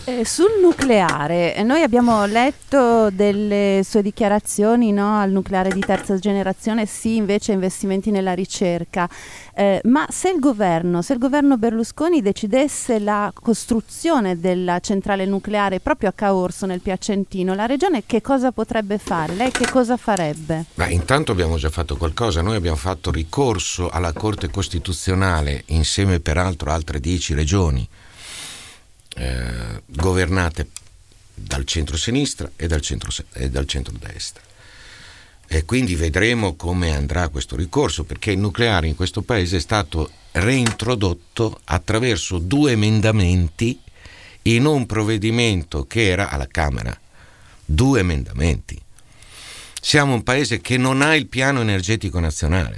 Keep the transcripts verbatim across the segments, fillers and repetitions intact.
Eh, sul nucleare, noi abbiamo letto delle sue dichiarazioni, no, al nucleare di terza generazione, sì, invece investimenti nella ricerca. Eh, ma se il governo, se il governo Berlusconi decidesse la costruzione della centrale nucleare proprio a Caorso, nel Piacentino, la regione che cosa potrebbe fare? Lei che cosa farebbe? Ma intanto abbiamo già fatto qualcosa. Noi abbiamo fatto ricorso alla Corte Costituzionale insieme peraltro a altre dieci regioni Eh, governate dal centro-sinistra e dal, centro, e dal centro-destra, e quindi vedremo come andrà questo ricorso, perché il nucleare in questo paese è stato reintrodotto attraverso due emendamenti in un provvedimento che era alla Camera. Due emendamenti. Siamo un paese che non ha il piano energetico nazionale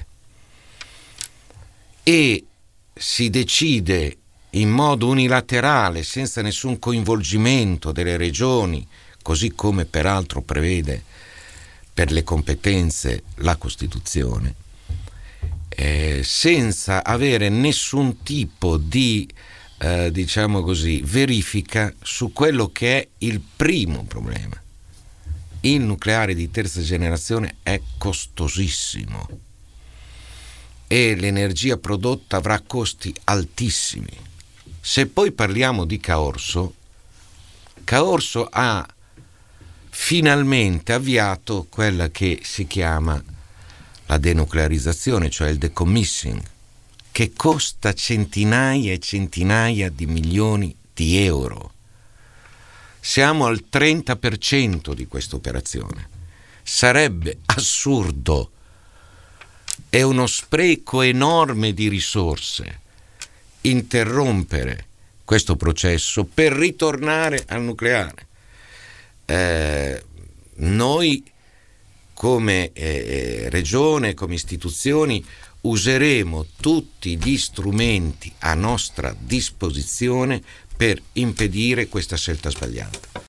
e si decide in modo unilaterale, senza nessun coinvolgimento delle regioni, così come peraltro prevede per le competenze la Costituzione, eh, senza avere nessun tipo di, eh, diciamo così, verifica su quello che è il primo problema. Il nucleare di terza generazione è costosissimo e l'energia prodotta avrà costi altissimi. Se poi parliamo di Caorso, Caorso ha finalmente avviato quella che si chiama la denuclearizzazione, cioè il decommissioning, che costa centinaia e centinaia di milioni di euro. Siamo al trenta per cento di questa operazione. Sarebbe assurdo, è uno spreco enorme di risorse interrompere questo processo per ritornare al nucleare. Eh, noi come eh, regione, come istituzioni, useremo tutti gli strumenti a nostra disposizione per impedire questa scelta sbagliata.